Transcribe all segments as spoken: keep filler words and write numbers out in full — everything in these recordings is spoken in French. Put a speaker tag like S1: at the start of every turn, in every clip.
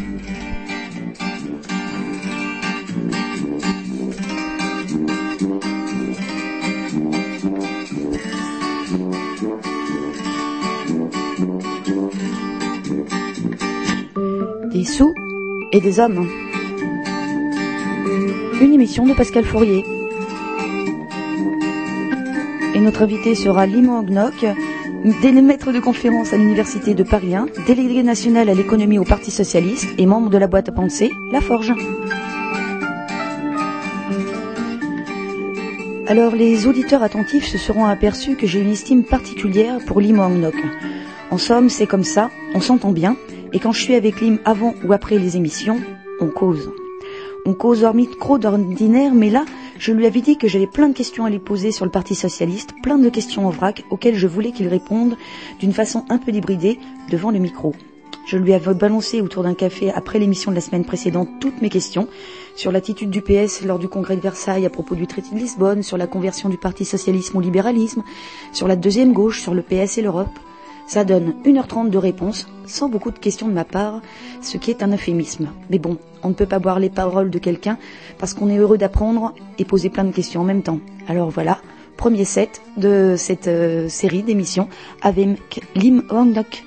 S1: Des sous et des hommes. Une émission de Pascal Fourier. Et notre invité sera Lim Hong-Nok, maître de conférence à l'Université de Paris un, délégué national à l'économie au Parti Socialiste et membre de la boîte à pensée La Forge. Alors les auditeurs attentifs se seront aperçus que j'ai une estime particulière pour Lim Hong-Nok. En somme, c'est comme ça, on s'entend bien, et quand je suis avec Lim avant ou après les émissions, on cause. On cause hors micro d'ordinaire, mais là, je lui avais dit que j'avais plein de questions à lui poser sur le Parti Socialiste, plein de questions en vrac, auxquelles je voulais qu'il réponde d'une façon un peu débridée devant le micro. Je lui avais balancé autour d'un café après l'émission de la semaine précédente toutes mes questions sur l'attitude du P S lors du congrès de Versailles à propos du traité de Lisbonne, sur la conversion du Parti Socialisme au libéralisme, sur la deuxième gauche, sur le P S et l'Europe. Ça donne une heure trente de réponses, sans beaucoup de questions de ma part, ce qui est un euphémisme. Mais bon, on ne peut pas boire les paroles de quelqu'un parce qu'on est heureux d'apprendre et poser plein de questions en même temps. Alors voilà, premier set de cette euh, série d'émissions avec Lim Hong-Nok.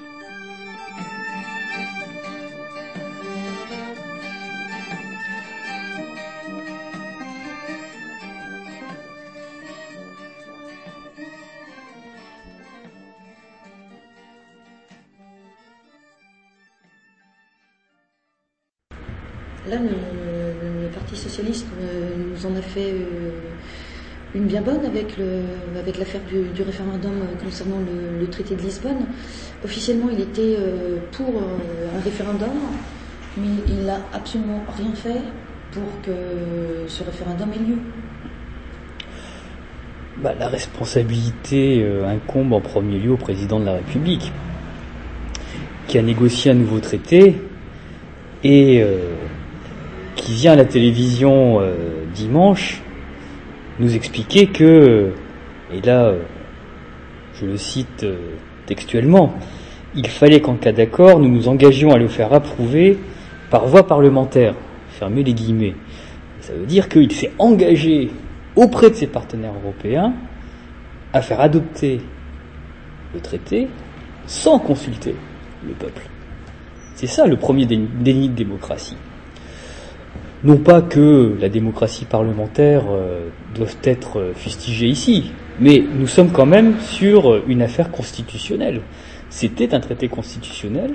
S1: Là, le, le Parti Socialiste nous en a fait une bien bonne avec, le, avec l'affaire du, du référendum concernant le, le traité de Lisbonne. Officiellement, il était pour un référendum, mais il n'a absolument rien fait pour que ce référendum ait lieu.
S2: Bah, la responsabilité euh, incombe en premier lieu au président de la République, qui a négocié un nouveau traité et... Euh, qui vient à la télévision euh, dimanche nous expliquer que, et là euh, je le cite euh, textuellement, il fallait qu'en cas d'accord nous nous engagions à le faire approuver par voie parlementaire, fermez les guillemets. Ça veut dire qu'il s'est engagé auprès de ses partenaires européens à faire adopter le traité sans consulter le peuple. C'est ça le premier déni de démocratie. Non pas que la démocratie parlementaire euh, doive être euh, fustigée ici, mais nous sommes quand même sur euh, une affaire constitutionnelle. C'était un traité constitutionnel.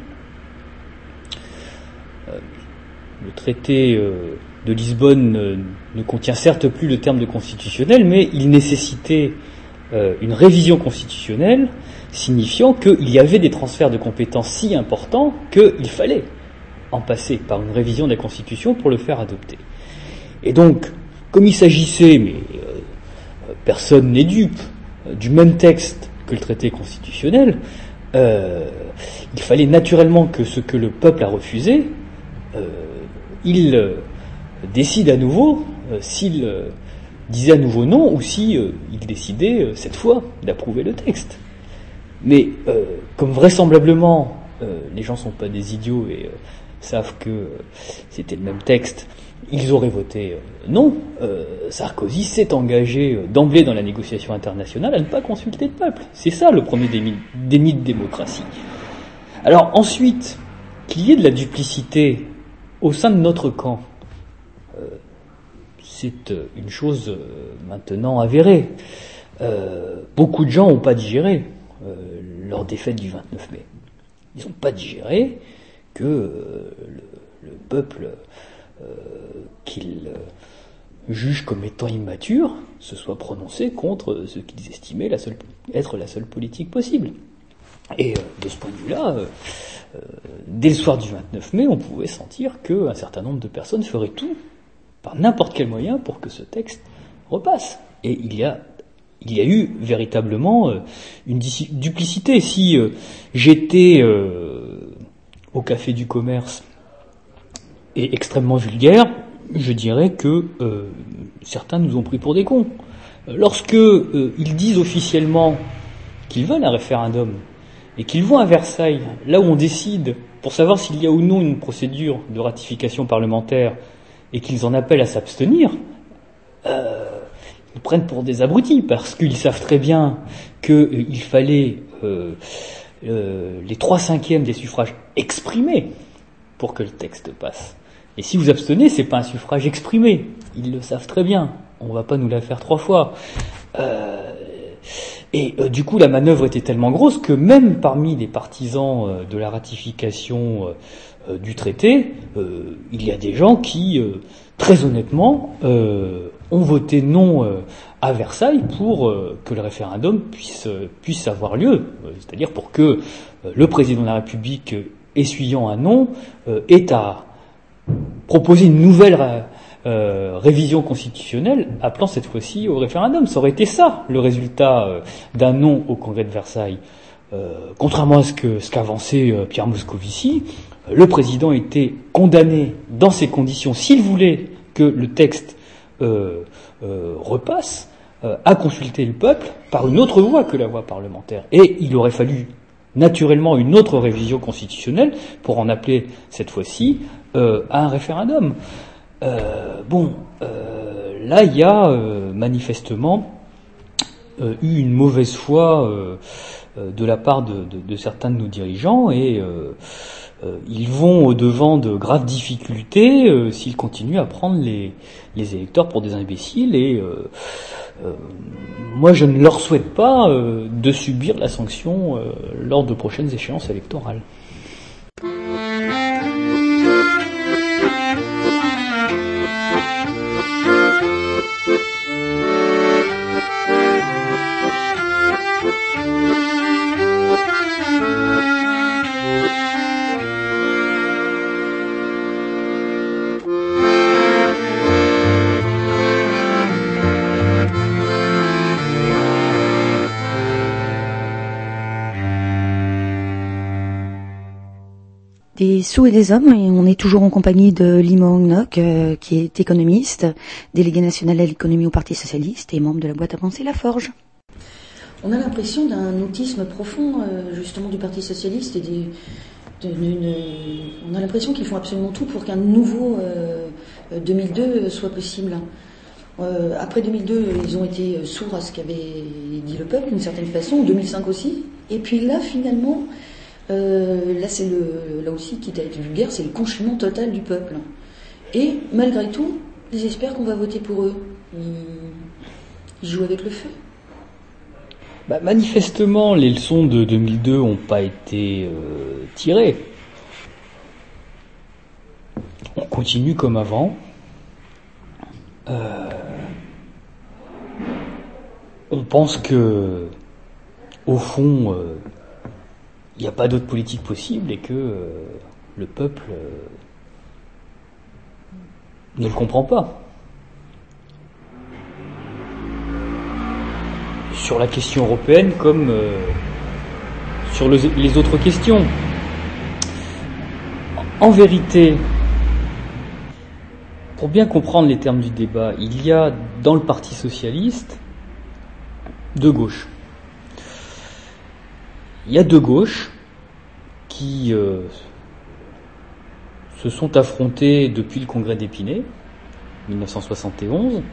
S2: Euh, le traité euh, de Lisbonne euh, ne contient certes plus le terme de constitutionnel, mais il nécessitait euh, une révision constitutionnelle, signifiant qu'il y avait des transferts de compétences si importants qu'il fallait en passer par une révision de la Constitution pour le faire adopter. Et donc, comme il s'agissait, mais euh, personne n'est dupe, euh, du même texte que le traité constitutionnel, euh, il fallait naturellement que ce que le peuple a refusé, euh, il euh, décide à nouveau euh, s'il euh, disait à nouveau non ou si euh, il décidait euh, cette fois d'approuver le texte. Mais euh, comme vraisemblablement euh, les gens sont pas des idiots et euh, savent que euh, c'était le même texte, ils auraient voté euh, non. Euh, Sarkozy s'est engagé euh, d'emblée dans la négociation internationale à ne pas consulter le peuple. C'est ça le premier déni, déni de démocratie. Alors ensuite, qu'il y ait de la duplicité au sein de notre camp, euh, c'est euh, une chose euh, maintenant avérée. Euh, beaucoup de gens n'ont pas digéré euh, leur défaite du vingt-neuf mai. Ils n'ont pas digéré que euh, le, le peuple euh, qu'ils euh, jugent comme étant immature se soit prononcé contre ce qu'ils estimaient la seule, être la seule politique possible. Et euh, de ce point de vue-là, euh, euh, dès le soir du vingt-neuf mai, on pouvait sentir qu'un certain nombre de personnes feraient tout, par n'importe quel moyen, pour que ce texte repasse. Et il y a il y a eu véritablement euh, une duplicité. Si euh, j'étais euh, au Café du Commerce et extrêmement vulgaire, je dirais que euh, certains nous ont pris pour des cons. Lorsque euh, ils disent officiellement qu'ils veulent un référendum et qu'ils vont à Versailles, là où on décide pour savoir s'il y a ou non une procédure de ratification parlementaire et qu'ils en appellent à s'abstenir, euh, ils prennent pour des abrutis, parce qu'ils savent très bien qu'il euh, fallait euh, euh, les trois cinquièmes des suffrages exprimés pour que le texte passe. Et si vous abstenez, c'est pas un suffrage exprimé. Ils le savent très bien. On va pas nous la faire trois fois. Euh, et euh, du coup, la manœuvre était tellement grosse que même parmi les partisans euh, de la ratification euh, euh, du traité, euh, il y a des gens qui, euh, très honnêtement, euh, ont voté non euh, à Versailles pour euh, que le référendum puisse euh, puisse avoir lieu. Euh, c'est-à-dire pour que euh, le président de la République, euh, essuyant un non, euh, ait à proposer une nouvelle euh, euh, révision constitutionnelle, appelant cette fois-ci au référendum. Ça aurait été ça, le résultat euh, d'un non au Congrès de Versailles. Euh, contrairement à ce que ce qu'avançait euh, Pierre Moscovici, euh, le président était condamné dans ces conditions, s'il voulait que le texte euh, euh, repasse, euh, à consulter le peuple par une autre voie que la voie parlementaire. Et il aurait fallu naturellement une autre révision constitutionnelle pour en appeler cette fois-ci euh, à un référendum. Euh, bon, euh, là il y a euh, manifestement euh, eu une mauvaise foi euh, euh, de la part de, de, de certains de nos dirigeants et euh, euh, ils vont au-devant de graves difficultés euh, s'ils continuent à prendre les, les électeurs pour des imbéciles et euh, euh, moi je ne leur souhaite pas euh, de subir la sanction euh, lors de prochaines échéances électorales.
S1: Des sous et des hommes, et on est toujours en compagnie de Lim Hoang Ngoc, euh, qui est économiste, délégué national à l'économie au Parti socialiste et membre de la boîte à penser La Forge. On a l'impression d'un autisme profond, euh, justement, du Parti socialiste et des, de, de, de, on a l'impression qu'ils font absolument tout pour qu'un nouveau euh, deux mille deux soit possible. Euh, après deux mille deux, ils ont été sourds à ce qu'avait dit le peuple, d'une certaine façon, deux mille cinq aussi. Et puis là, finalement, euh, là, c'est le, là aussi, quitte à être vulgaire, c'est le confinement total du peuple. Et malgré tout, ils espèrent qu'on va voter pour eux. Ils, ils jouent avec le feu.
S2: Bah, manifestement, les leçons de deux mille deux n'ont pas été euh, tirées. On continue comme avant. Euh, on pense que, au fond, il euh, n'y a pas d'autre politique possible et que euh, le peuple euh, ne le comprend pas. Sur la question européenne comme euh, sur le, les autres questions. En vérité, pour bien comprendre les termes du débat, il y a dans le Parti socialiste deux gauches. Il y a deux gauches qui euh, se sont affrontées depuis le congrès d'Épinay, dix-neuf cent soixante et onze.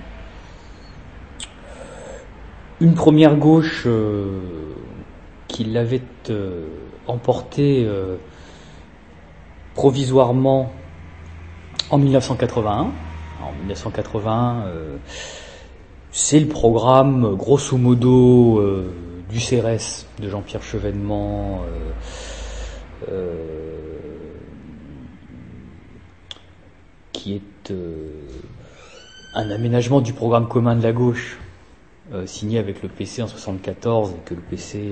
S2: Une première gauche euh, qui l'avait euh, emporté euh, provisoirement en dix-neuf cent quatre-vingt-un. En dix-neuf cent quatre-vingt-un, euh, c'est le programme, grosso modo, euh, du C R S de Jean-Pierre Chevènement, euh, euh, qui est euh, un aménagement du programme commun de la gauche, Euh, signé avec le P C en soixante-quatorze et que le P C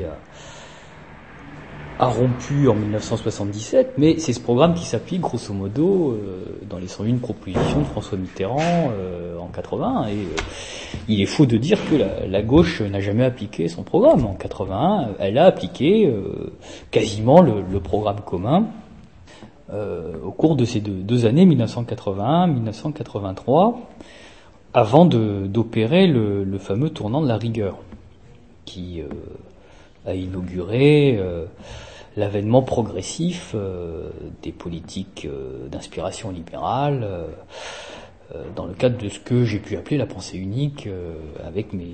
S2: a, a rompu en dix-neuf cent soixante-dix-sept, mais c'est ce programme qui s'applique grosso modo euh, dans les cent une propositions de François Mitterrand euh, en quatre-vingt, et euh, il est faux de dire que la, la gauche n'a jamais appliqué son programme. En quatre-vingt-un, elle a appliqué euh, quasiment le, le programme commun euh, au cours de ces deux, deux années, dix-neuf cent quatre-vingt-un dix-neuf cent quatre-vingt-trois, avant de, d'opérer le, le fameux tournant de la rigueur, qui euh, a inauguré euh, l'avènement progressif euh, des politiques euh, d'inspiration libérale euh, euh, dans le cadre de ce que j'ai pu appeler la pensée unique euh, avec mes,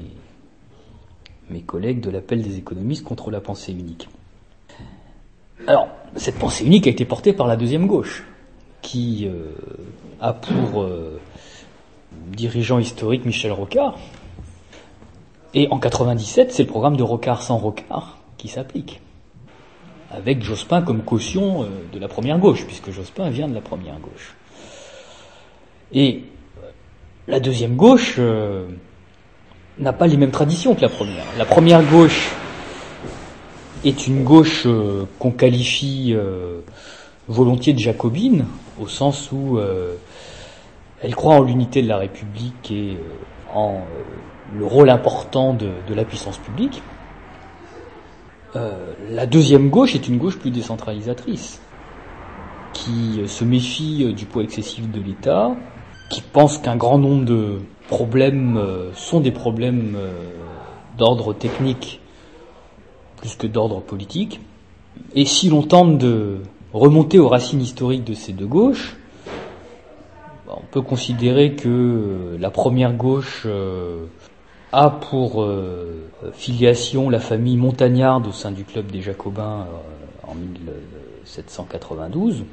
S2: mes collègues de l'appel des économistes contre la pensée unique. Alors, cette pensée unique a été portée par la deuxième gauche, qui euh, a pour euh, dirigeant historique Michel Rocard. Et en quatre-vingt-dix-sept, c'est le programme de Rocard sans Rocard qui s'applique, avec Jospin comme caution euh, de la première gauche, puisque Jospin vient de la première gauche. Et la deuxième gauche euh, n'a pas les mêmes traditions que la première. La première gauche est une gauche euh, qu'on qualifie euh, volontiers de jacobine, au sens où euh, elle croit en l'unité de la République et euh, en euh, le rôle important de, de la puissance publique. Euh, la deuxième gauche est une gauche plus décentralisatrice, qui euh, se méfie euh, du poids excessif de l'État, qui pense qu'un grand nombre de problèmes euh, sont des problèmes euh, d'ordre technique plus que d'ordre politique. Et si l'on tente de remonter aux racines historiques de ces deux gauches, on peut considérer que la première gauche euh, a pour euh, filiation la famille montagnarde au sein du club des Jacobins euh, en mille sept cent quatre-vingt-douze,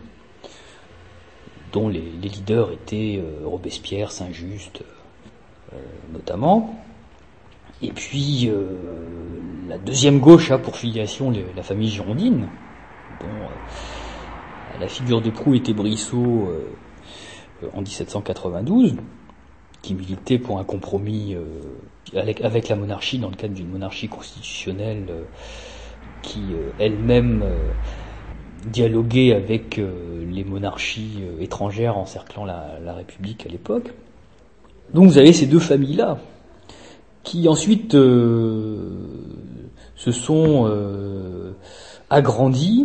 S2: dont les, les leaders étaient euh, Robespierre, Saint-Just euh, notamment. Et puis euh, la deuxième gauche a pour filiation les, la famille girondine, dont euh, la figure de proue était Brissot euh, en dix-sept cent quatre-vingt-douze, qui militait pour un compromis euh, avec, avec la monarchie dans le cadre d'une monarchie constitutionnelle euh, qui euh, elle-même euh, dialoguait avec euh, les monarchies euh, étrangères encerclant la, la République à l'époque. Donc vous avez ces deux familles-là, qui ensuite euh, se sont euh, agrandies.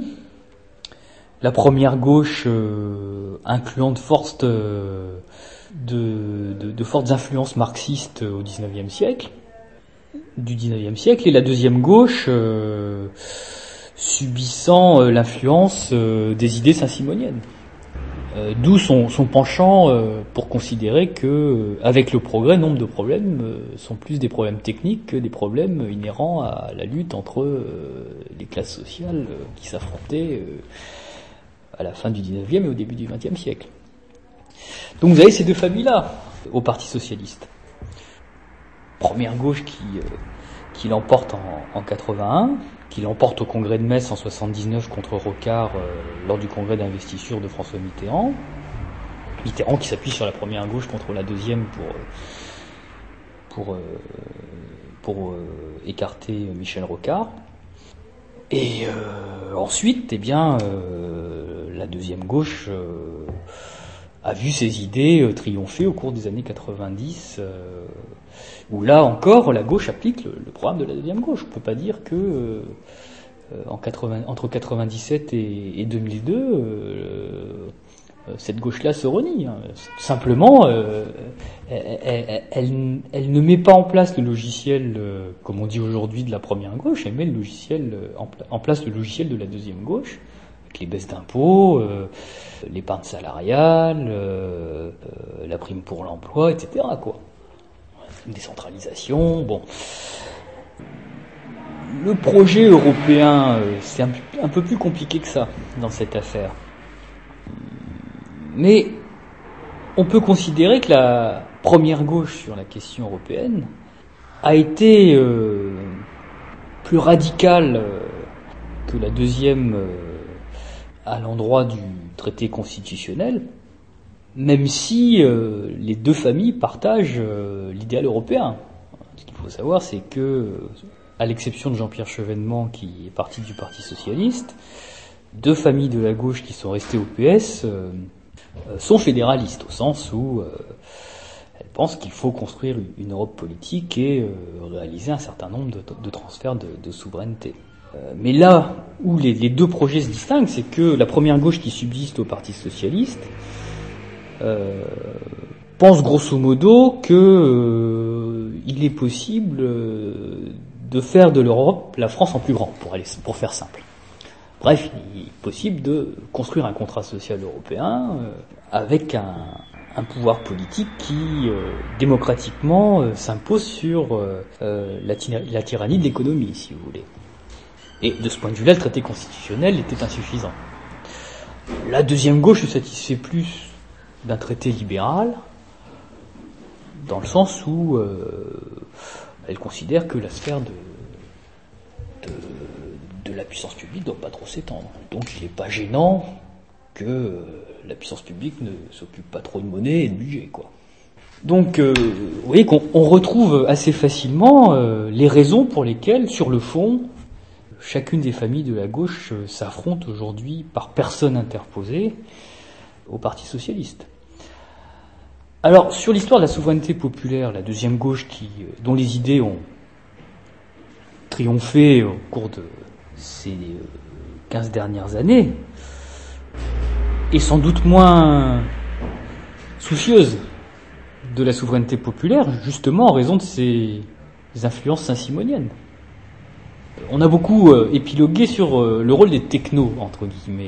S2: La première gauche euh, incluant de fortes, euh, de, de, de fortes influences marxistes au dix-neuvième siècle, du dix-neuvième siècle, et la deuxième gauche euh, subissant euh, l'influence euh, des idées saint-simoniennes. Euh, d'où son, son penchant euh, pour considérer que, euh, avec le progrès, nombre de problèmes euh, sont plus des problèmes techniques que des problèmes inhérents à la lutte entre euh, les classes sociales euh, qui s'affrontaient euh, à la fin du dix-neuvième et au début du vingtième siècle. Donc vous avez ces deux familles-là au Parti socialiste. Première gauche qui, euh, qui l'emporte en, en quatre-vingt-un, qui l'emporte au congrès de Metz en soixante-dix-neuf contre Rocard euh, lors du congrès d'investiture de François Mitterrand. Mitterrand qui s'appuie sur la première gauche contre la deuxième pour pour euh, pour euh, écarter Michel Rocard. Et euh, ensuite, eh bien, euh, la deuxième gauche euh, a vu ses idées euh, triompher au cours des années quatre-vingt-dix, euh, où là encore, la gauche applique le, le programme de la deuxième gauche. On ne peut pas dire que euh, en quatre-vingts, entre quatre-vingt-dix-sept et, et deux mille deux, euh, cette gauche-là se renie. Hein. Simplement, euh, elle, elle, elle, elle ne met pas en place le logiciel, euh, comme on dit aujourd'hui, de la première gauche, elle met le logiciel en, en place le logiciel de la deuxième gauche, avec les baisses d'impôts, euh, l'épargne salariale, euh, euh, la prime pour l'emploi, et cetera, quoi. Une décentralisation, bon. Le projet européen, euh, c'est un, un peu plus compliqué que ça dans cette affaire. Mais on peut considérer que la première gauche sur la question européenne a été euh, plus radicale euh, que la deuxième euh, à l'endroit du traité constitutionnel, même si euh, les deux familles partagent euh, l'idéal européen. Ce qu'il faut savoir, c'est que, à l'exception de Jean-Pierre Chevènement, qui est parti du Parti socialiste, deux familles de la gauche qui sont restées au P S euh, sont fédéralistes, au sens où euh, elles pensent qu'il faut construire une Europe politique et euh, réaliser un certain nombre de, de transferts de, de souveraineté. Euh, mais là où les, les deux projets se distinguent, c'est que la première gauche qui subsiste au Parti socialiste euh, pense grosso modo que euh, il est possible euh, de faire de l'Europe la France en plus grand, pour aller, pour faire simple. Bref, il est possible de construire un contrat social européen euh, avec un, un pouvoir politique qui, euh, démocratiquement, euh, s'impose sur euh, euh, la, tyra- la tyrannie de l'économie, si vous voulez. Et de ce point de vue-là, le traité constitutionnel était insuffisant. La deuxième gauche se satisfait plus d'un traité libéral, dans le sens où euh, elle considère que la sphère de, de, de la puissance publique ne doit pas trop s'étendre. Donc il n'est pas gênant que euh, la puissance publique ne s'occupe pas trop de monnaie et de budget, quoi. Donc euh, vous voyez qu'on on retrouve assez facilement euh, les raisons pour lesquelles, sur le fond, chacune des familles de la gauche euh, s'affronte aujourd'hui par personne interposée au Parti socialiste. Alors, sur l'histoire de la souveraineté populaire, la deuxième gauche qui, dont les idées ont triomphé au cours de ces quinze dernières années, est sans doute moins soucieuse de la souveraineté populaire, justement en raison de ses influences saint-simoniennes. On a beaucoup euh, épilogué sur euh, le rôle des technos, entre guillemets.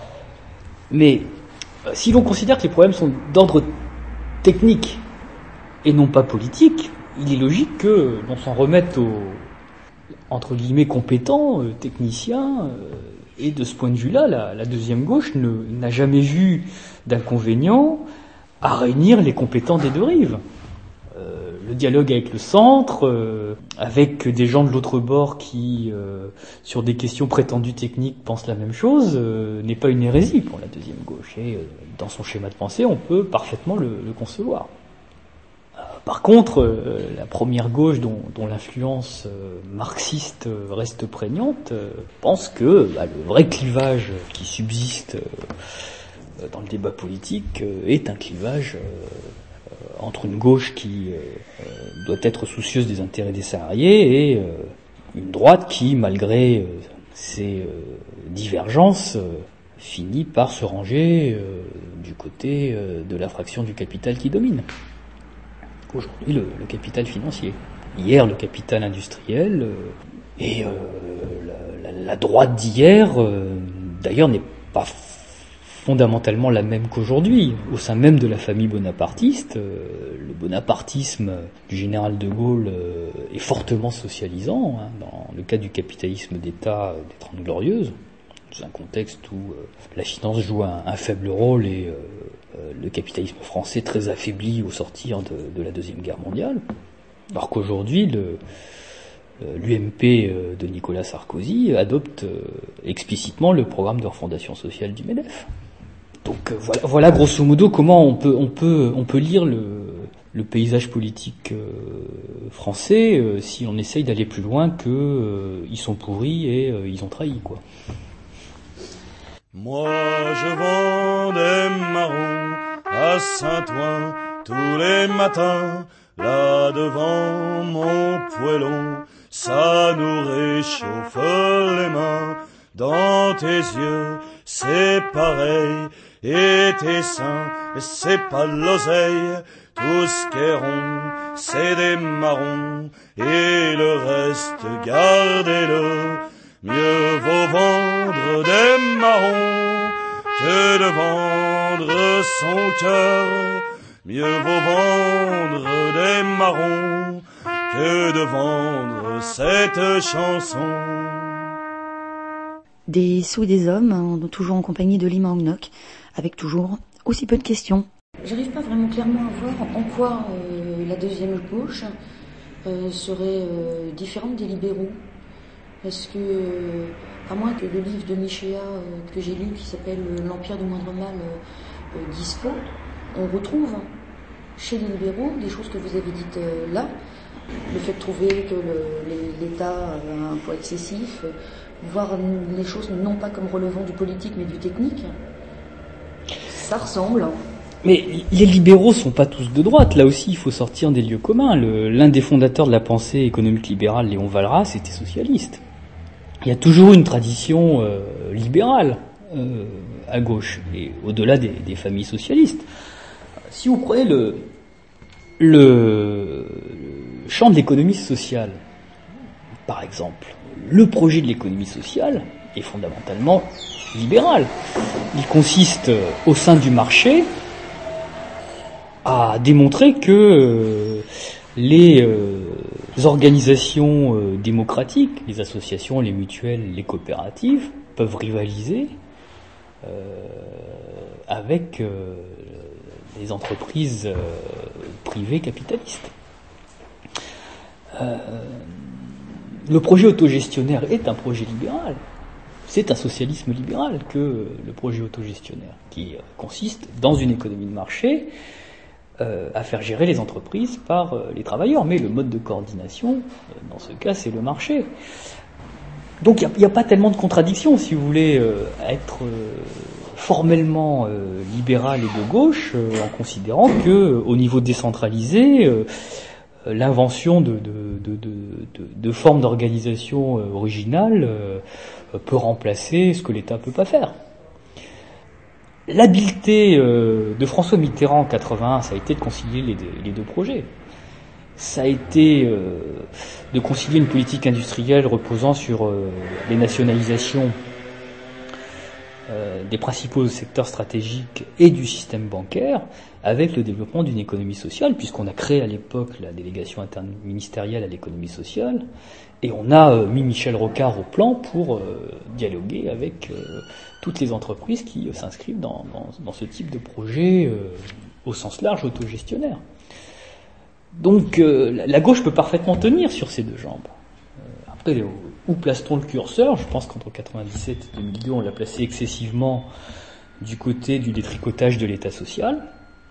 S2: Mais euh, si l'on considère que les problèmes sont d'ordre technique et non pas politique, il est logique que l'on s'en remette aux, entre guillemets, compétents, euh, techniciens, euh, et de ce point de vue-là, la, la deuxième gauche ne, n'a jamais vu d'inconvénient à réunir les compétents des deux rives. Euh, le dialogue avec le centre, euh, avec des gens de l'autre bord qui, euh, sur des questions prétendues techniques, pensent la même chose, euh, n'est pas une hérésie pour la deuxième gauche. Et euh, dans son schéma de pensée, on peut parfaitement le, le concevoir. Euh, par contre, euh, la première gauche, dont, dont l'influence euh, marxiste euh, reste prégnante, euh, pense que bah, le vrai clivage qui subsiste euh, dans le débat politique euh, est un clivage euh, entre une gauche qui euh, doit être soucieuse des intérêts des salariés et euh, une droite qui, malgré euh, ses euh, divergences, euh, finit par se ranger euh, du côté euh, de la fraction du capital qui domine. Aujourd'hui, le, le capital financier. Hier, le capital industriel. Euh, et euh, la, la, la droite d'hier, euh, d'ailleurs, n'est pas fondamentalement la même qu'aujourd'hui. Au sein même de la famille bonapartiste, euh, le bonapartisme du général de Gaulle euh, est fortement socialisant, hein, dans le cas du capitalisme d'État des Trente Glorieuses, dans un contexte où euh, la finance joue un, un faible rôle et euh, euh, le capitalisme français très affaibli au sortir de, de la Deuxième Guerre mondiale. Alors qu'aujourd'hui, le l'U M P de Nicolas Sarkozy adopte euh, explicitement le programme de refondation sociale du MEDEF. Donc euh, voilà, voilà grosso modo comment on peut on peut on peut lire le le paysage politique euh, français euh, si on essaye d'aller plus loin que euh, ils sont pourris et euh, ils ont trahi, quoi.
S3: Moi je vends des marrons à Saint-Ouen tous les matins, là devant mon poêlon, ça nous réchauffe les mains. Dans tes yeux, c'est pareil, et tes seins, c'est pas l'oseille. Tout ce qui est rond, c'est des marrons, et le reste, gardez-le. Mieux vaut vendre des marrons que de vendre son cœur. Mieux vaut vendre des marrons que de vendre cette chanson.
S1: Des sous et des hommes, hein, toujours en compagnie de Lima Hognok, avec toujours aussi peu de questions.
S4: J'arrive pas vraiment clairement à voir en quoi euh, la deuxième gauche euh, serait euh, différente des libéraux. Parce que, euh, à moins que le livre de Michéa euh, que j'ai lu, qui s'appelle euh, L'Empire du moindre mal, euh, euh, dise faux, on retrouve chez les libéraux des choses que vous avez dites euh, là. Le fait de trouver que le, l'État a un poids excessif, euh, voir les choses non pas comme relevant du politique mais du technique, ça ressemble.
S2: Mais les libéraux sont pas tous de droite. Là aussi, il faut sortir des lieux communs. Le, l'un des fondateurs de la pensée économique libérale, Léon Walras, était socialiste. Il y a toujours une tradition euh, libérale euh, à gauche, et au-delà des, des familles socialistes. Si vous prenez le, le, le champ de l'économie sociale, par exemple, le projet de l'économie sociale est fondamentalement libéral. Il consiste, euh, au sein du marché, à démontrer que euh, les euh, organisations euh, démocratiques, les associations, les mutuelles, les coopératives, peuvent rivaliser euh, avec euh, les entreprises euh, privées capitalistes. Euh, le projet autogestionnaire est un projet libéral. C'est un socialisme libéral que le projet autogestionnaire, qui euh, consiste, dans une économie de marché, euh, à faire gérer les entreprises par euh, les travailleurs. Mais le mode de coordination, euh, dans ce cas, c'est le marché. Donc il n'y a, a pas tellement de contradiction, si vous voulez, euh, à être euh, formellement euh, libéral et de gauche, euh, en considérant que, euh, au niveau décentralisé, euh, l'invention de, de, de, de, de, de formes d'organisation euh, originales euh, peut remplacer ce que l'État peut pas faire. L'habileté euh, de François Mitterrand en quatre-vingt-un, ça a été de concilier les deux, les deux projets. Ça a été euh, de concilier une politique industrielle reposant sur euh, les nationalisations euh, des principaux secteurs stratégiques et du système bancaire, avec le développement d'une économie sociale, puisqu'on a créé à l'époque la délégation interministérielle à l'économie sociale, et on a euh, mis Michel Rocard au plan pour euh, dialoguer avec euh, toutes les entreprises qui euh, s'inscrivent dans, dans, dans ce type de projet euh, au sens large autogestionnaire. Donc euh, la gauche peut parfaitement tenir sur ces deux jambes. Euh, après, où place-t-on le curseur ? Je pense qu'entre quatre-vingt-dix-sept et deux mille deux, on l'a placé excessivement du côté du détricotage de l'État social.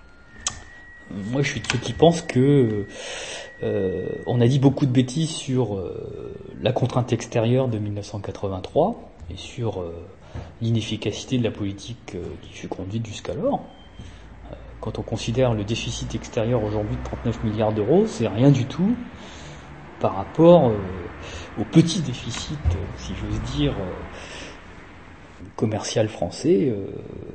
S2: Moi, je suis de ceux qui pensent que euh, on a dit beaucoup de bêtises sur euh, la contrainte extérieure de mille neuf cent quatre-vingt-trois et sur euh, l'inefficacité de la politique euh, qui fut conduite jusqu'alors. Euh, quand on considère le déficit extérieur aujourd'hui de trente-neuf milliards d'euros, c'est rien du tout par rapport euh, au petit déficit, euh, si j'ose dire, euh, commercial français euh,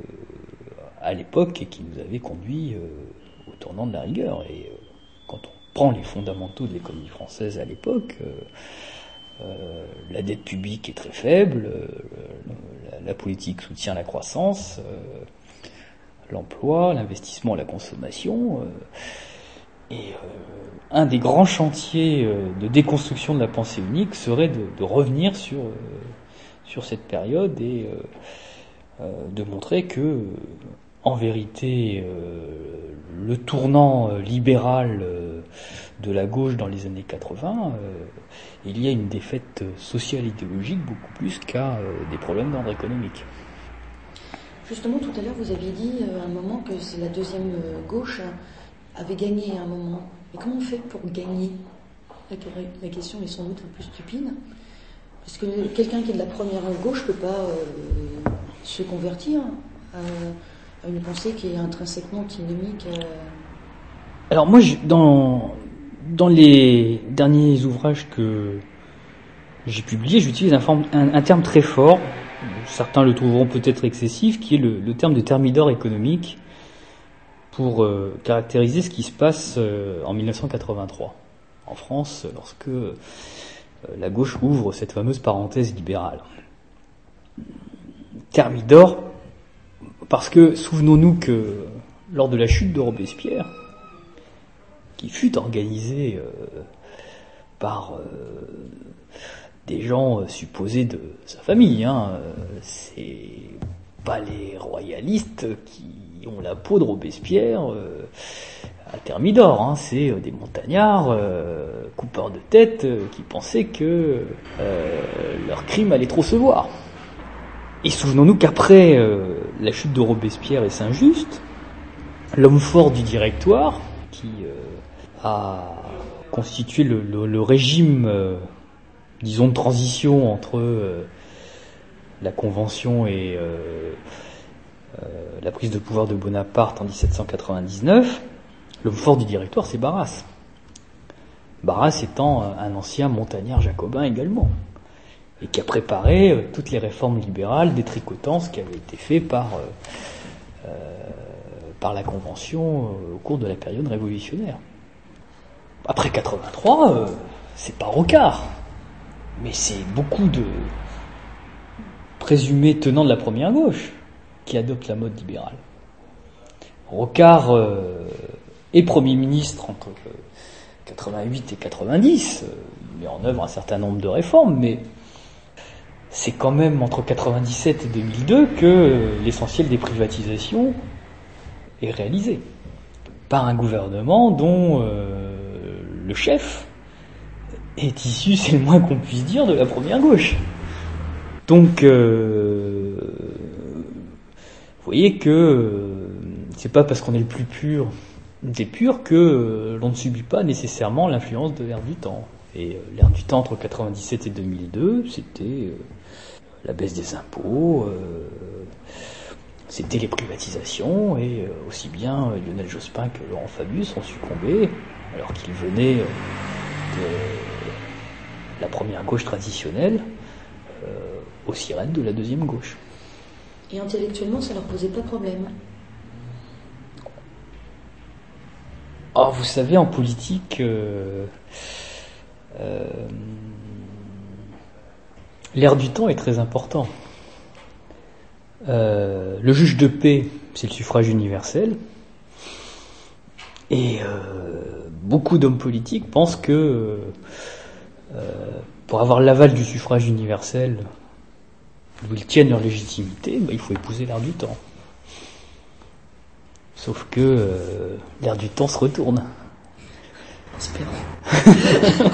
S2: à l'époque et qui nous avait conduit euh, au tournant de la rigueur. Et euh, quand on prend les fondamentaux de l'économie française à l'époque, euh, euh, la dette publique est très faible, euh, la, la politique soutient la croissance, euh, l'emploi, l'investissement, la consommation. Euh, et euh, un des grands chantiers euh, de déconstruction de la pensée unique serait de, de revenir sur, euh, sur cette période et euh, euh, de montrer que euh, en vérité, euh, le tournant euh, libéral euh, de la gauche dans les années quatre-vingts, euh, il y a une défaite sociale idéologique beaucoup plus qu'à euh, des problèmes d'ordre économique.
S4: Justement, tout à l'heure, vous aviez dit euh, à un moment que c'est la deuxième euh, gauche avait gagné à un moment. Mais comment on fait pour gagner ? la, la question est sans doute un peu stupide. Parce que quelqu'un qui est de la première gauche ne peut pas euh, se convertir à... à une pensée qui est intrinsèquement antinomique. Euh...
S2: Alors moi, je, dans dans les derniers ouvrages que j'ai publiés, j'utilise un, forme, un, un terme très fort. Certains le trouveront peut-être excessif, qui est le, le terme de thermidor économique pour euh, caractériser ce qui se passe euh, en mille neuf cent quatre-vingt-trois en France, lorsque euh, la gauche ouvre cette fameuse parenthèse libérale. Thermidor. Parce que, souvenons-nous que, lors de la chute de Robespierre, qui fut organisée euh, par euh, des gens euh, supposés de sa famille, hein, euh, c'est pas les royalistes qui ont la peau de Robespierre euh, à Thermidor, hein, c'est euh, des montagnards, euh, coupeurs de tête, euh, qui pensaient que euh, leur crime allait trop se voir. Et souvenons-nous qu'après euh, la chute de Robespierre et Saint-Just, l'homme fort du Directoire, qui euh, a constitué le, le, le régime, euh, disons, de transition entre euh, la Convention et euh, euh, la prise de pouvoir de Bonaparte en dix-sept cent quatre-vingt-dix-neuf, l'homme fort du Directoire, c'est Barras. Barras étant un ancien montagnard jacobin également, et qui a préparé euh, toutes les réformes libérales, détricotant ce qui avait été fait par euh, euh, par la Convention euh, au cours de la période révolutionnaire. Après quatre-vingt-trois, euh, c'est pas Rocard, mais c'est beaucoup de présumé tenant de la première gauche qui adopte la mode libérale. Rocard euh, est Premier ministre entre euh, quatre-vingt-huit et quatre-vingt-dix, euh, il met en œuvre un certain nombre de réformes, mais c'est quand même entre quatre-vingt-dix-sept et deux mille deux que euh, l'essentiel des privatisations est réalisé par un gouvernement dont euh, le chef est issu, c'est le moins qu'on puisse dire, de la première gauche. Donc, euh, vous voyez que euh, c'est pas parce qu'on est le plus pur des purs que euh, l'on ne subit pas nécessairement l'influence de l'air du temps. Et euh, l'air du temps entre quatre-vingt-dix-sept et deux mille deux, c'était euh, la baisse des impôts, euh, c'était les privatisations, et euh, aussi bien euh, Lionel Jospin que Laurent Fabius ont succombé, alors qu'ils venaient euh, de la première gauche traditionnelle euh, aux sirènes de la deuxième gauche.
S4: Et intellectuellement, ça leur posait pas de problème?
S2: Oh, vous savez, en politique, euh, euh, l'air du temps est très important. Euh, le juge de paix, c'est le suffrage universel. Et euh, beaucoup d'hommes politiques pensent que euh, pour avoir l'aval du suffrage universel, où ils tiennent leur légitimité, bah, il faut épouser l'air du temps. Sauf que euh, l'air du temps se retourne.
S4: Espérons.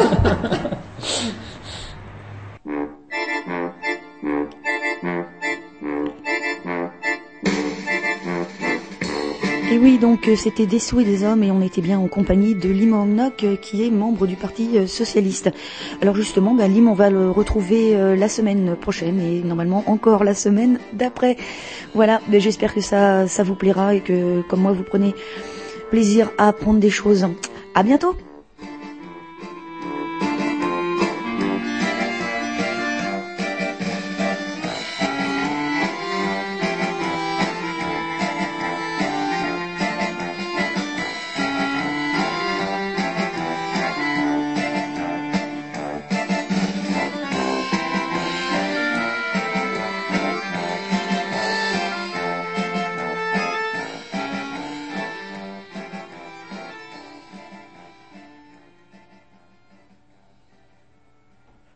S1: Et oui, donc c'était Des Sceaux et des Hommes et on était bien en compagnie de Lim Hoang Ngoc qui est membre du Parti Socialiste. Alors justement, bah, Lim, on va le retrouver euh, la semaine prochaine et normalement encore la semaine d'après. Voilà, bah, j'espère que ça, ça vous plaira et que comme moi vous prenez plaisir à apprendre des choses. À bientôt.